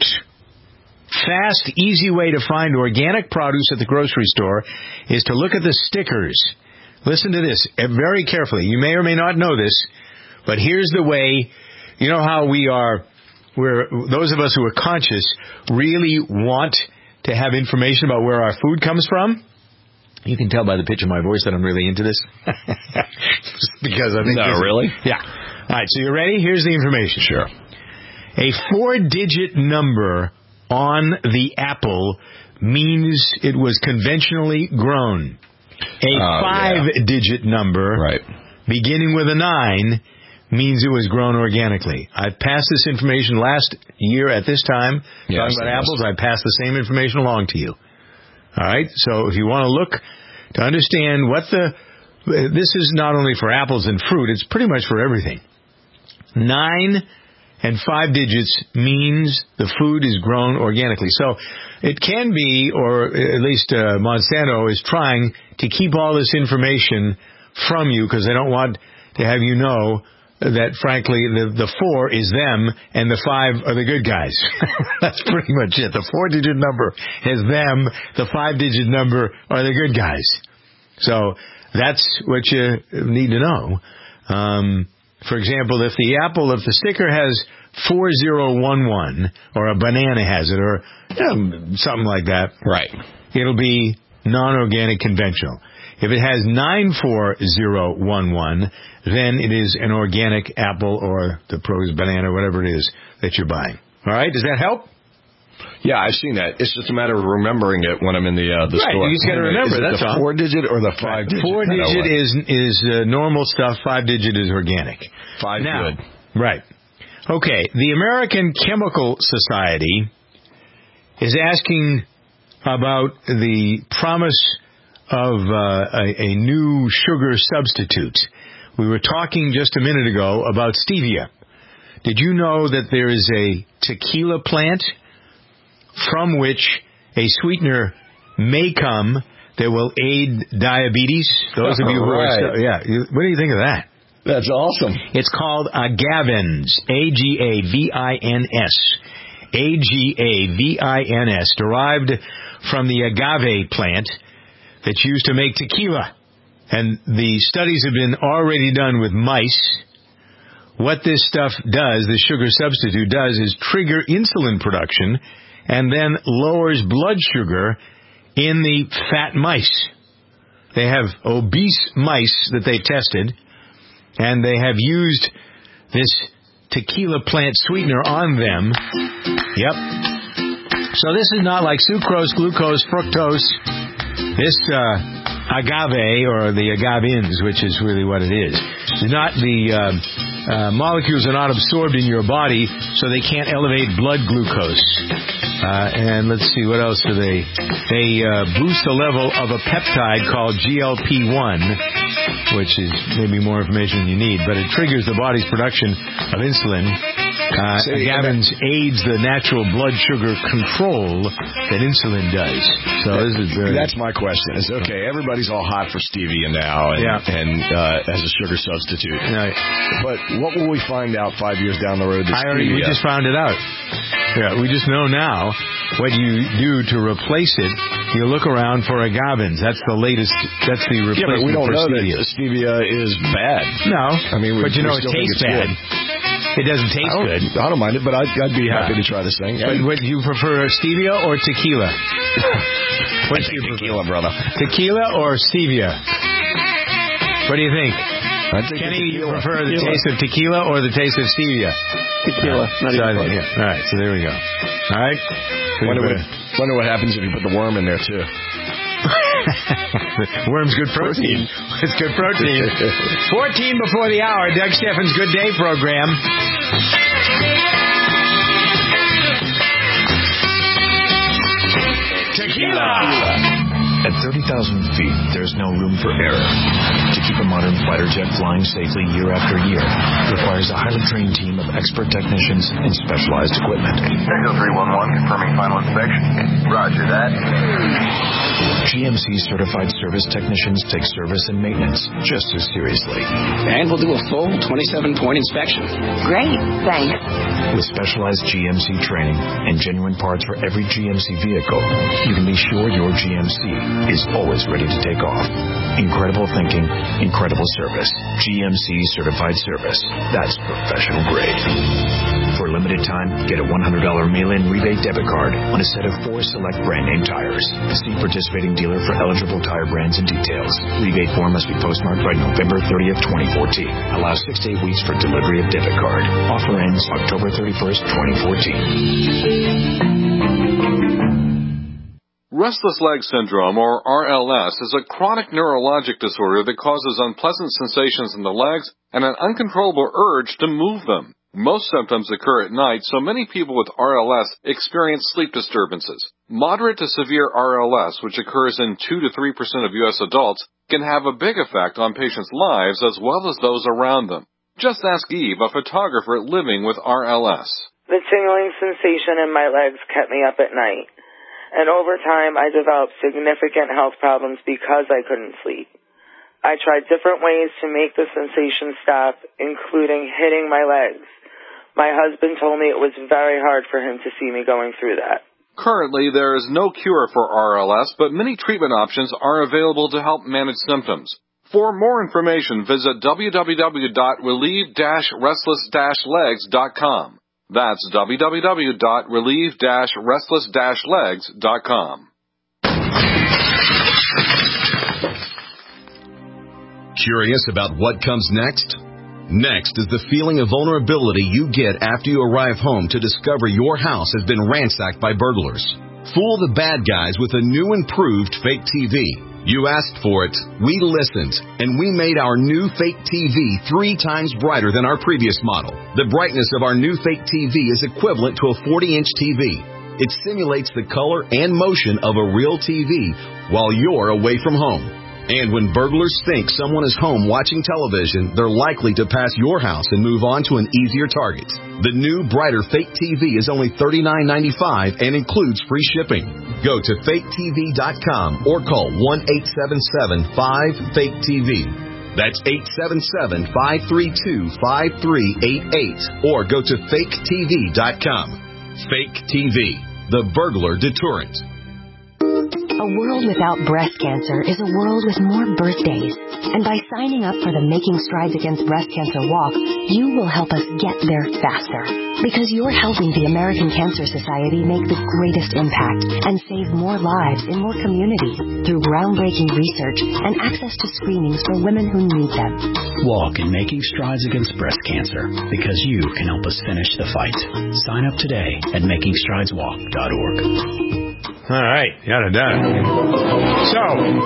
Fast, easy way to find organic produce at the grocery store is to look at the stickers. Listen to this very carefully. You may or may not know this, but here's the way. You know how we are... Where those of us who are conscious really want to have information about where our food comes from. You can tell by the pitch of my voice that I'm really into this. Because I think No, this really? Is, yeah. All right, so you ready? Here's the information. Sure. A four-digit number on the apple means it was conventionally grown. A oh, five-digit yeah. number right. beginning with a nine means it was grown organically. I passed this information last year at this time. Yes, talking about yes. apples, I passed the same information along to you. All right? So if you want to look to understand what the... This is not only for apples and fruit, it's pretty much for everything. Nine and five digits means the food is grown organically. So it can be, or at least uh, Monsanto is trying to keep all this information from you because they don't want to have you know that, frankly, the, the four is them and the five are the good guys. That's pretty much it. The four-digit number is them. The five-digit number are the good guys. So that's what you need to know. Um, for example, if the apple, if the sticker has four zero one one, or a banana has it, or you know, something like that, right? It'll be non-organic conventional. If it has nine four zero one one, then it is an organic apple or the Pros banana, whatever it is that you're buying. All right? Does that help? Yeah, I've seen that. It's just a matter of remembering it when I'm in the uh, the right, store. You just got to remember. Is it that's the all. Four digit or the five digit? Four digit is is uh, normal stuff. Five digit is organic. Five now, good. Right. Okay. The American Chemical Society is asking about the promise of uh, a, a new sugar substitute. We were talking just a minute ago about stevia. Did you know that there is a tequila plant from which a sweetener may come that will aid diabetes? Those of you who right. are... Yeah. What do you think of that? That's awesome. It's called agavins. A G A V I N S. A G A V I N S. Derived from the agave plant that's used to make tequila. And the studies have been already done with mice. What this stuff does, the sugar substitute does, is trigger insulin production and then lowers blood sugar in the fat mice. They have obese mice that they've tested, and they have used this tequila plant sweetener on them. Yep. So this is not like sucrose, glucose, fructose. This uh, agave, or the agavins, which is really what it is, is not the uh, uh, molecules are not absorbed in your body, so they can't elevate blood glucose. Uh, and let's see, what else do they? They uh, boost the level of a peptide called G L P one, which is maybe more information than you need, but it triggers the body's production of insulin. Uh, See, agavins aids the natural blood sugar control that insulin does. So this is very... That's my question. Is okay, everybody's all hot for stevia now and, yeah. and uh, as a sugar substitute. Right. But what will we find out five years down the road? I already, we just found it out. Yeah, we just know now what you do to replace it. You look around for agavins. That's the latest. That's the replacement yeah, but we don't for know stevia. that stevia is bad. No, I mean, we, but you know we it still think tastes it's bad. Good. It doesn't taste I good. I don't mind it, but I'd, I'd be happy yeah. to try this thing. But would you prefer stevia or tequila? What do you prefer? Tequila, brother. Tequila or stevia? What do you think? I think Kenny, you prefer the Tequila. taste of tequila or the taste of stevia? Tequila. Not so, even yeah. All right, so there we go. All right. Wonder what, wonder what happens if you put the worm in there, too. Worm's good protein. It's good protein. fourteen before the hour, Doug Steffens' Good Day program. Tequila! At thirty thousand feet, there's no room for error. To keep a modern fighter jet flying safely year after year requires a highly trained team of expert technicians and specialized equipment. Echo three one one, confirming final inspection. Roger that. G M C-certified service technicians take service and maintenance just as seriously. And we'll do a full twenty-seven point inspection. Great, thanks. With specialized G M C training and genuine parts for every G M C vehicle, you can be sure your G M C is always ready to take off. Incredible thinking, incredible service. G M C certified service. That's professional grade. For a limited time, get a one hundred dollars mail-in rebate debit card on a set of four select brand name tires. See participating dealer for eligible tire brands and details. Rebate form must be postmarked by November thirtieth, twenty fourteen. Allows six to eight weeks for delivery of debit card. Offer ends October thirty-first, twenty fourteen. Restless leg syndrome, or R L S, is a chronic neurologic disorder that causes unpleasant sensations in the legs and an uncontrollable urge to move them. Most symptoms occur at night, so many people with R L S experience sleep disturbances. Moderate to severe R L S, which occurs in two to three percent of U S adults, can have a big effect on patients' lives as well as those around them. Just ask Eve, a photographer living with R L S. The tingling sensation in my legs kept me up at night. And over time, I developed significant health problems because I couldn't sleep. I tried different ways to make the sensation stop, including hitting my legs. My husband told me it was very hard for him to see me going through that. Currently, there is no cure for R L S, but many treatment options are available to help manage symptoms. For more information, visit w w w dot relieve dash restless dash legs dot com. That's w w w dot relieve dash restless dash legs dot com. Curious about what comes next? Next is the feeling of vulnerability you get after you arrive home to discover your house has been ransacked by burglars. Fool the bad guys with a new improved fake T V. You asked for it, we listened, and we made our new fake T V three times brighter than our previous model. The brightness of our new fake T V is equivalent to a forty-inch T V. It simulates the color and motion of a real T V while you're away from home. And when burglars think someone is home watching television, they're likely to pass your house and move on to an easier target. The new, brighter fake T V is only thirty-nine ninety-five and includes free shipping. Go to fake T V dot com or call one eight seven seven five fake T V. That's eight seven seven, five three two, five three eight eight. Or go to fake T V dot com. Fake T V, the burglar deterrent. A world without breast cancer is a world with more birthdays. And by signing up for the Making Strides Against Breast Cancer Walk, you will help us get there faster. Because you're helping the American Cancer Society make the greatest impact and save more lives in more communities through groundbreaking research and access to screenings for women who need them. Walk in Making Strides Against Breast Cancer because you can help us finish the fight. Sign up today at making strides walk dot org. All right, got it done. So,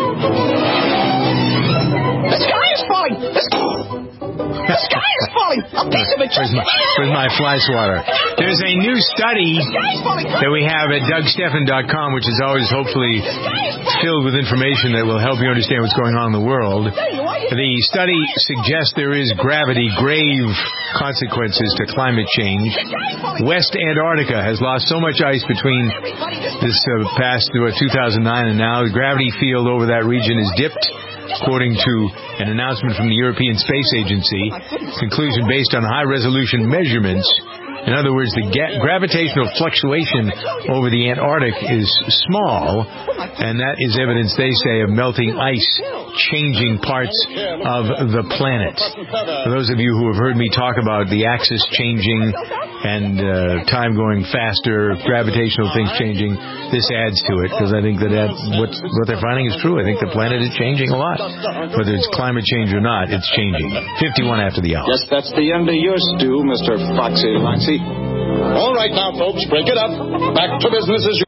the sky is falling. The, the sky is falling. A piece of it. Where's my, where's my fly swatter? There's a new study that we have at doug steffen dot com, which is always hopefully filled with information that will help you understand what's going on in the world. The study suggests there is gravity grave consequences to climate change. West Antarctica has lost so much ice between this uh, past uh, two thousand nine and now. The gravity field over that region is dipped, according to an announcement from the European Space Agency. Conclusion based on high-resolution measurements. In other words, the ga- gravitational fluctuation over the Antarctic is small, and that is evidence, they say, of melting ice changing parts of the planet. For those of you who have heard me talk about the axis changing and uh, time going faster, gravitational things changing, this adds to it, because I think that, that what, what they're finding is true. I think the planet is changing a lot. Whether it's climate change or not, it's changing. fifty-one after the hour. Yes, that's the end of your stew, Mister Foxy Foxy. All right now, folks, break it up. Back to business as usual.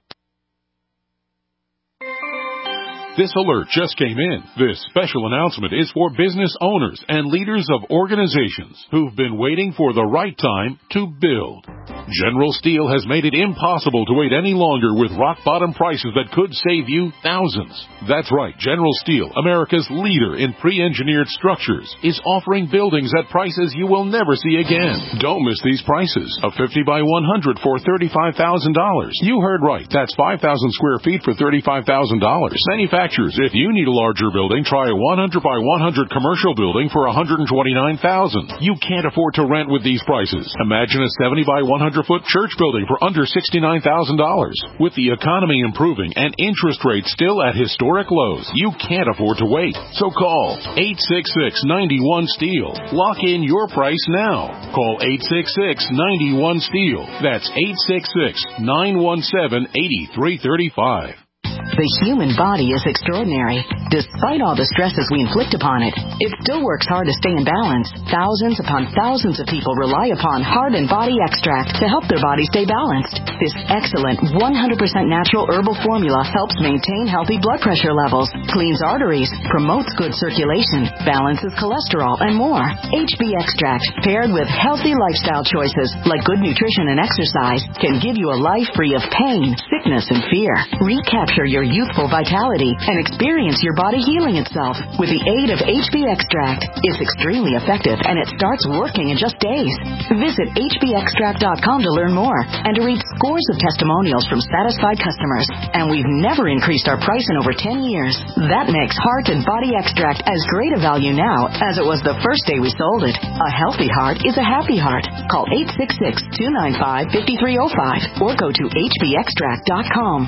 This alert just came in. This special announcement is for business owners and leaders of organizations who've been waiting for the right time to build. General Steel has made it impossible to wait any longer with rock-bottom prices that could save you thousands. That's right, General Steel, America's leader in pre-engineered structures, is offering buildings at prices you will never see again. Don't miss these prices. A fifty by one hundred for thirty-five thousand dollars. You heard right. That's five thousand square feet for thirty-five thousand dollars. Manufacturers, if you need a larger building, try a one hundred by one hundred commercial building for one hundred twenty-nine thousand dollars. You can't afford to rent with these prices. Imagine a seventy by one hundred foot church building for under sixty-nine thousand dollars. With the economy improving and interest rates still at historic lows, you can't afford to wait. So call eight six six, nine one, STEEL. Lock in your price now. Call eight six six, nine one, STEEL. That's eight six six, nine one seven, eight three three five. The human body is extraordinary. Despite all the stresses we inflict upon it, it still works hard to stay in balance. Thousands upon thousands of people rely upon Heart and Body Extract to help their body stay balanced. This excellent one hundred percent natural herbal formula helps maintain healthy blood pressure levels, cleans arteries, promotes good circulation, balances cholesterol, and more. H B Extract, paired with healthy lifestyle choices like good nutrition and exercise, can give you a life free of pain, sickness, and fear. Recapture your youthful vitality and experience your body healing itself with the aid of H B Extract. It's extremely effective and it starts working in just days. Visit H B extract dot com to learn more and to read scores of testimonials from satisfied customers. And we've never increased our price in over ten years. That makes Heart and Body Extract as great a value now as it was the first day we sold it. A healthy heart is a happy heart. Call eight six six, two nine five, five three zero five or go to H B extract dot com.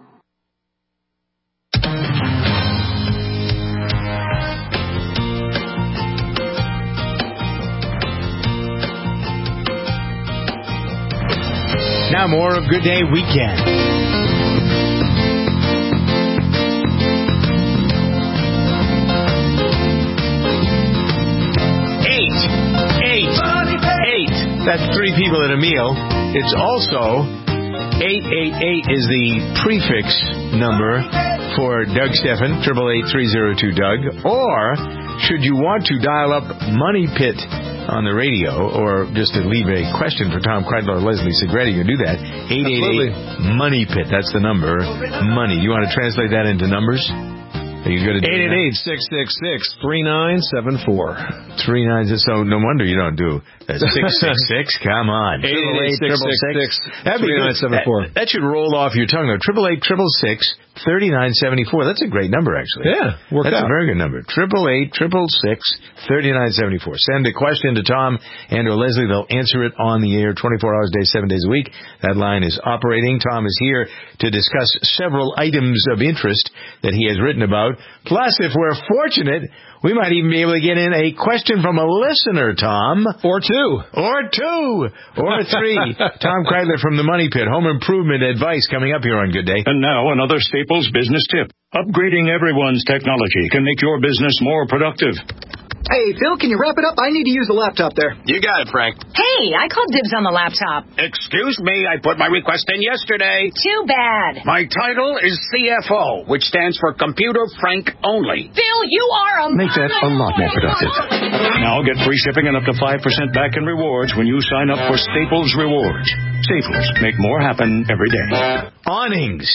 Now more of Good Day Weekend. Eight. Eight. Eight. That's three people at a meal. It's also eight eight eight is the prefix number for Doug Steffen, eight eight eight, three oh two, Doug. Or, should you want to dial up Money Pit on the radio, or just to leave a question for Tom Kreidler or Leslie Segretti, you can do that. eight eight eight, Money Pit, that's the number. Money. You want to translate that into numbers? You go to eight eight eight, six six six, three nine seven four. Three nines. So no wonder you don't do that. six six six. Come on. eight eight eight, six six six, three nine seven four. That, that should roll off your tongue though. Triple eight triple six thirty nine seventy four. That's a great number actually. Yeah, worked That's out. a very good number. Triple eight triple six thirty nine seventy four. Send a question to Tom and or Leslie. They'll answer it on the air twenty-four hours a day, seven days a week. That line is operating. Tom is here to discuss several items of interest that he has written about. Plus, if we're fortunate, we might even be able to get in a question from a listener, Tom. Or two. Or two. Or three. Tom Kreidler from the Money Pit. Home improvement advice coming up here on Good Day. And now another Staples business tip. Upgrading everyone's technology can make your business more productive. Hey, Phil, can you wrap it up? I need to use the laptop there. You got it, Frank. Hey, I called dibs on the laptop. Excuse me, I put my request in yesterday. Too bad. My title is C F O, which stands for Computer Frank Only. Phil, you are a... Make that a lot more productive. Now get free shipping and up to five percent back in rewards when you sign up for Staples Rewards. Staples, make more happen every day. Awnings.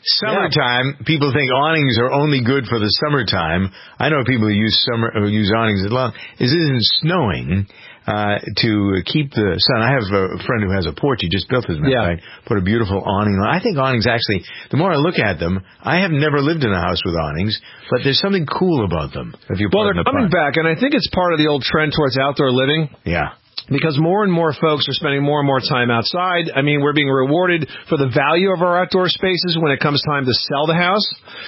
Summertime, yeah. People think awnings are only good for the summertime. I know people who use summer who use awnings as long as it isn't snowing. Uh, to keep the sun. I have a friend who has a porch. He just built his, yeah. right? Put a beautiful awning on. I think awnings actually, the more I look at them, I have never lived in a house with awnings, but there's something cool about them. If you well, they're coming back, and I think it's part of the old trend towards outdoor living. Yeah. Because more and more folks are spending more and more time outside. I mean, we're being rewarded for the value of our outdoor spaces when it comes time to sell the house.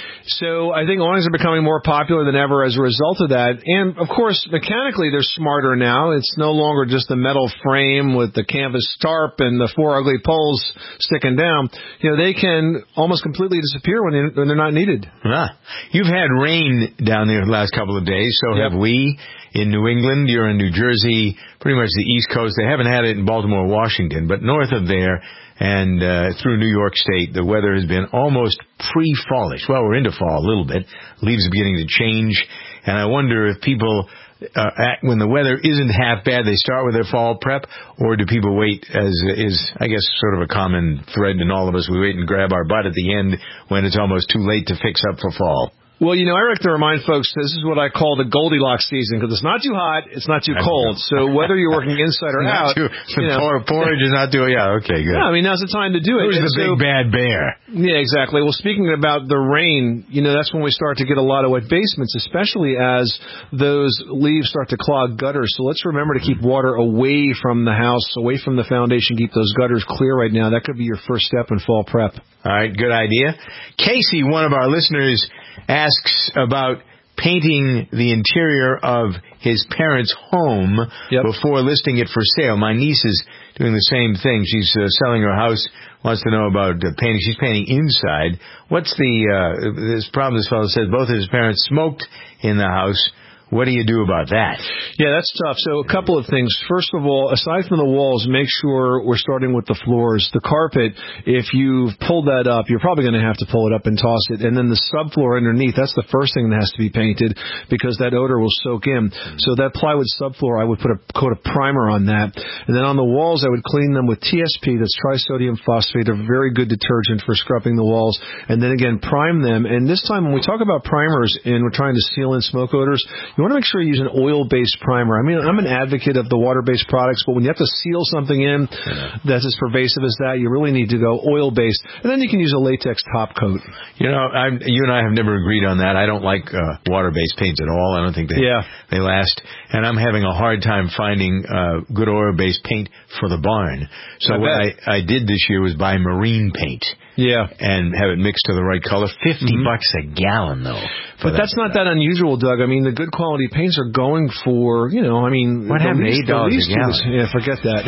So I think awnings are becoming more popular than ever as a result of that. And, of course, mechanically they're smarter now. It's no longer just the metal frame with the canvas tarp and the four ugly poles sticking down. You know, they can almost completely disappear when, they, when they're not needed. Ah. You've had rain down there the last couple of days, so yep. have we. In New England, you're in New Jersey, pretty much the East Coast. They haven't had it in Baltimore, Washington, but north of there and uh, through New York State, the weather has been almost pre-fallish. Well, we're into fall a little bit. Leaves are beginning to change, and I wonder if people, uh, act, when the weather isn't half bad, they start with their fall prep, or do people wait, as is, I guess, sort of a common thread in all of us, we wait and grab our butt at the end when it's almost too late to fix up for fall. Well, you know, I like to remind folks this is what I call the Goldilocks season, because it's not too hot, it's not too cold. So whether you're working inside or out, too, you know, porridge is not too. Yeah, okay, good. Yeah, I mean now's the time to do it. Who's the so, big bad bear? Yeah, exactly. Well, speaking about the rain, you know, that's when we start to get a lot of wet basements, especially as those leaves start to clog gutters. So let's remember to keep water away from the house, away from the foundation. Keep those gutters clear right now. That could be your first step in fall prep. All right, good idea. Casey, one of our listeners, asks about painting the interior of his parents' home yep. before listing it for sale. My niece is doing the same thing. She's uh, selling her house, wants to know about uh, painting. She's painting inside. What's the uh, this problem? This fellow says both of his parents smoked in the house. What do you do about that? Yeah, that's tough. So a couple of things. First of all, aside from the walls, make sure we're starting with the floors. The carpet, if you've pulled that up, you're probably going to have to pull it up and toss it. And then the subfloor underneath, that's the first thing that has to be painted because that odor will soak in. So that plywood subfloor, I would put a coat of primer on that. And then on the walls, I would clean them with T S P, that's trisodium phosphate, a very good detergent for scrubbing the walls. And then again, prime them. And this time, when we talk about primers and we're trying to seal in smoke odors, you want to make sure you use an oil-based primer. I mean, I'm an advocate of the water-based products, but when you have to seal something in that's as pervasive as that, you really need to go oil-based. And then you can use a latex top coat. You know, I'm, you and I have never agreed on that. I don't like uh, water-based paints at all. I don't think they yeah. they last. And I'm having a hard time finding uh, good oil-based paint for the barn. So I what I, I did this year was buy marine paint. Yeah. And have it mixed to the right color. Fifty mm-hmm. bucks a gallon, though. But that's not that unusual, Doug. I mean, the good quality paints are going for, you know, I mean... What happened to eight dollars a gallon? Yeah, forget that.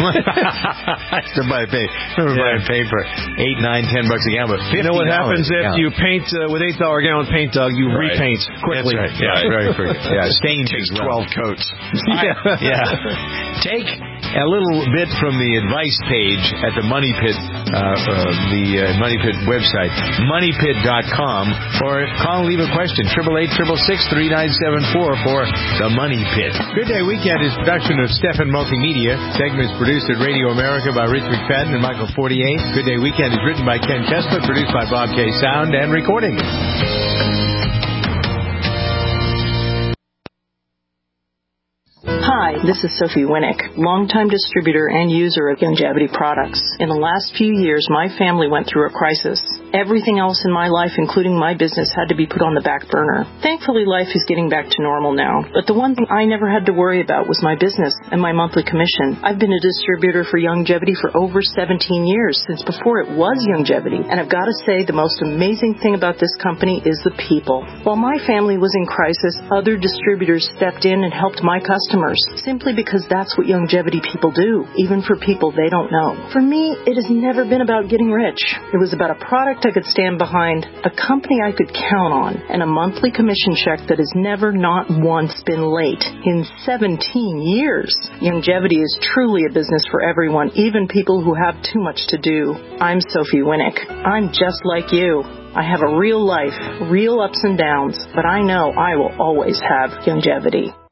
I still buy paint. Remember yeah. buying paint for eight, nine, ten bucks a gallon, but fifty dollars. You know what happens if you paint uh, with eight dollars a gallon paint, Doug? You right. repaint quickly. That's right. Yeah, right. very quickly. Yeah, stains takes as well. twelve coats. yeah. yeah. Take a little bit from the advice page at the Money Pit, uh, uh, the uh, Money Pit website, money pit dot com, or call and leave a question, eight eight eight, six six six, three nine seven four for the Money Pit. Good Day Weekend is production of Stefan Multimedia. Segments produced at Radio America by Rich McFadden and Michael forty-eight. Good Day Weekend is written by Ken Kessler, produced by Bob K. Sound, and recording. Hi, this is Sophie Winnick, longtime distributor and user of Youngevity products. In the last few years, my family went through a crisis. Everything else in my life, including my business, had to be put on the back burner. Thankfully, life is getting back to normal now. But the one thing I never had to worry about was my business and my monthly commission. I've been a distributor for Youngevity for over seventeen years, since before it was Youngevity. And I've got to say, the most amazing thing about this company is the people. While my family was in crisis, other distributors stepped in and helped my customers, simply because that's what Youngevity people do, even for people they don't know. For me, it has never been about getting rich. It was about a product I could stand behind, a company I could count on, and a monthly commission check that has never, not once, been late in seventeen years. Youngevity is truly a business for everyone, even people who have too much to do. I'm Sophie Winnick. I'm just like you. I have a real life, real ups and downs, but I know I will always have Youngevity.